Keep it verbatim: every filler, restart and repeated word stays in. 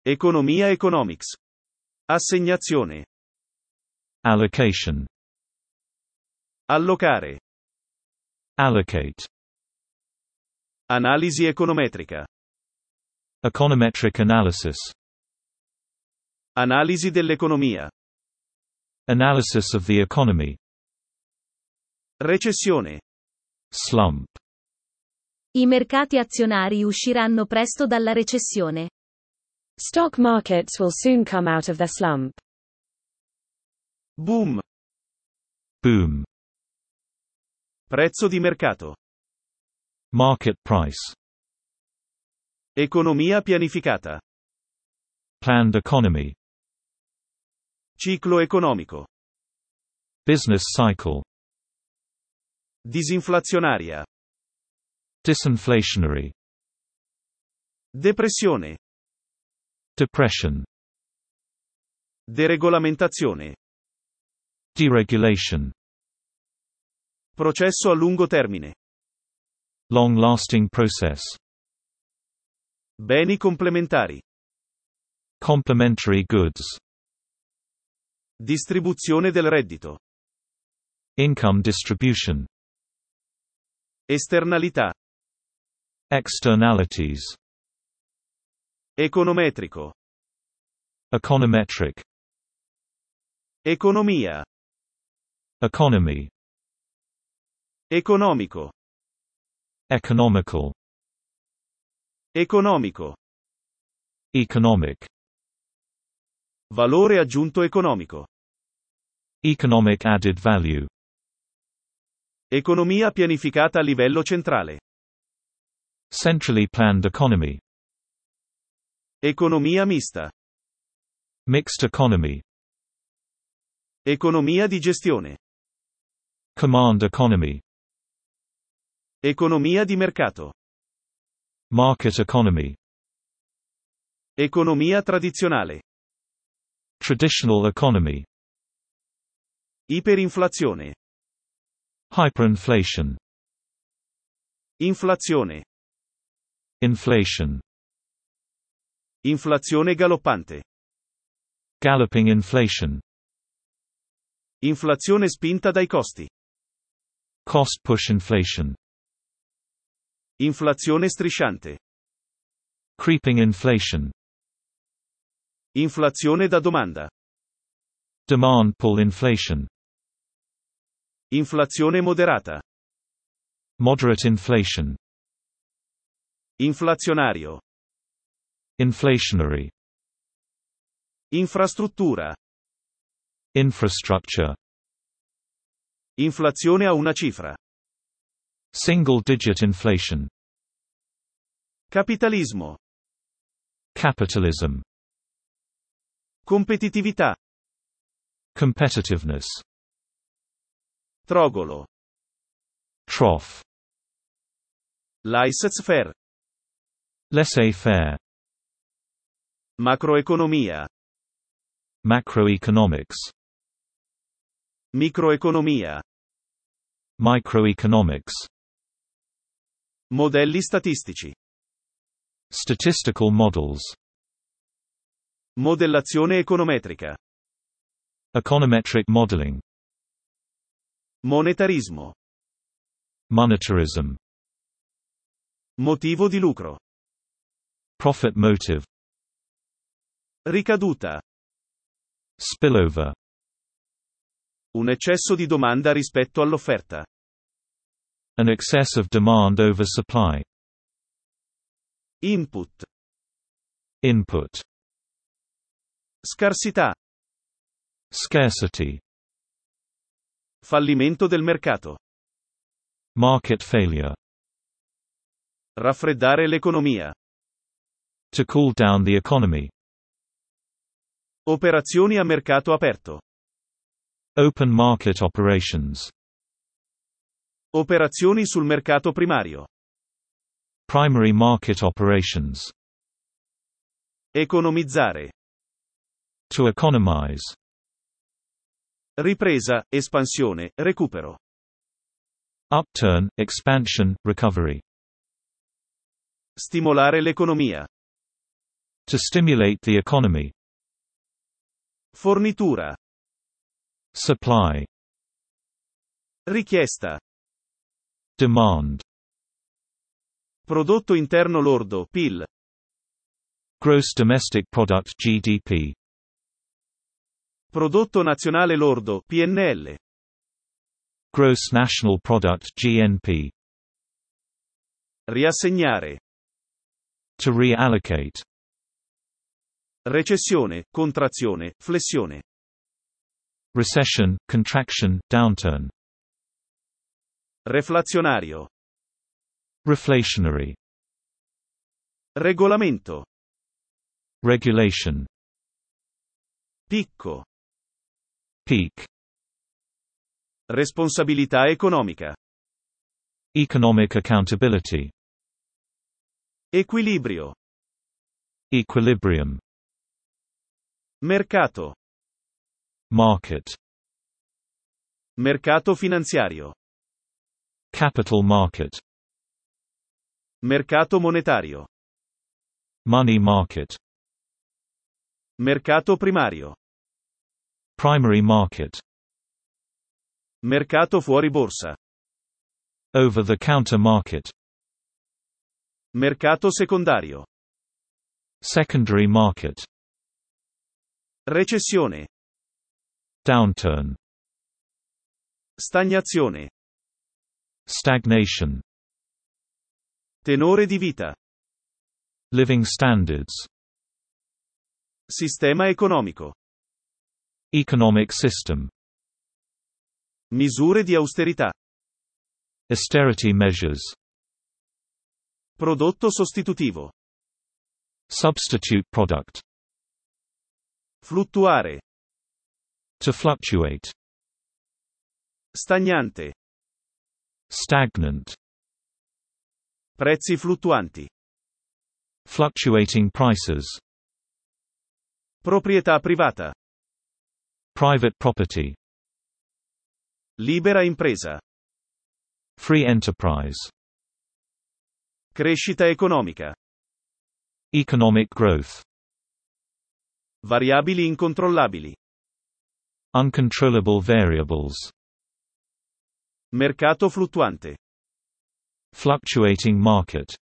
Economia economics. Assegnazione. Allocation. Allocare. Allocate. Analisi econometrica. Econometric analysis. Analisi dell'economia. Analysis of the economy. Recessione. Slump. I mercati azionari usciranno presto dalla recessione. Stock markets will soon come out of their slump. Boom. Boom. Prezzo di mercato. Market price. Economia pianificata. Planned economy. Ciclo economico. Business cycle. Disinflazionaria. Disinflationary. Depressione. Depression. Deregolamentazione. Deregulation. Processo a lungo termine. Long-lasting process. Beni complementari. Complementary goods. Distribuzione del reddito. Income distribution. Esternalità. Externalities. Econometrico. Econometric. Economia. Economy. Economico. Economical. Economico. Economic. Valore aggiunto economico. Economic added value. Economia pianificata a livello centrale. Centrally planned economy. Economia mista. Mixed economy. Economia di gestione. Command economy. Economia di mercato. Market economy. Economia tradizionale. Traditional economy. Iperinflazione. Hyperinflation. Inflazione. Inflation. Inflazione galoppante. Galloping inflation. Inflazione spinta dai costi. Cost push inflation. Inflazione strisciante. Creeping inflation. Inflazione da domanda. Demand pull inflation. Inflazione moderata. Moderate inflation. Inflazionario. Inflationary. Infrastruttura. Infrastructure. Inflazione a una cifra. Single digit inflation. Capitalismo. Capitalism. Competitività. Competitiveness. Trogolo. Trough. Laissez-faire. Laissez-faire. Macroeconomia. Macroeconomics. Microeconomia. Microeconomics. Modelli statistici. Statistical models. Modellazione econometrica. Econometric modeling. Monetarismo. Monetarism. Motivo di lucro. Profit motive. Ricaduta. Spillover. Un eccesso di domanda rispetto all'offerta. An excess of demand over supply. Input. Input. Scarsità. Scarcity. Fallimento del mercato. Market failure. Raffreddare l'economia. To cool down the economy. Operazioni a mercato aperto. Open market operations. Operazioni sul mercato primario. Primary market operations. Economizzare. To economize. Ripresa, espansione, recupero. Upturn, expansion, recovery. Stimolare l'economia. To stimulate the economy. Fornitura. Supply. Richiesta. Demand. Prodotto interno lordo, P I L. Gross domestic product G D P. Prodotto nazionale lordo, P N L. Gross national product G N P. Riassegnare. To reallocate. Recessione, contrazione, flessione. Recession, contraction, downturn. Reflazionario. Reflationary. Regolamento. Regulation. Picco. Peak. Responsabilità economica. Economic accountability. Equilibrio. Equilibrium. Mercato. Market. Mercato finanziario. Capital market. Mercato monetario. Money market. Mercato primario. Primary market. Mercato fuori borsa. Over-the-counter market. Mercato secondario. Secondary market. Recessione. Downturn. Stagnazione. Stagnation. Tenore di vita. Living standards. Sistema economico. Economic system. Misure di austerità. Austerity measures. Prodotto sostitutivo. Substitute product. Fluttuare. To fluctuate. Stagnante. Stagnant. Prezzi fluttuanti. Fluctuating prices. Proprietà privata. Private property. Libera impresa. Free enterprise. Crescita economica. Economic growth. Variabili incontrollabili. Uncontrollable variables. Mercato fluttuante. Fluctuating market.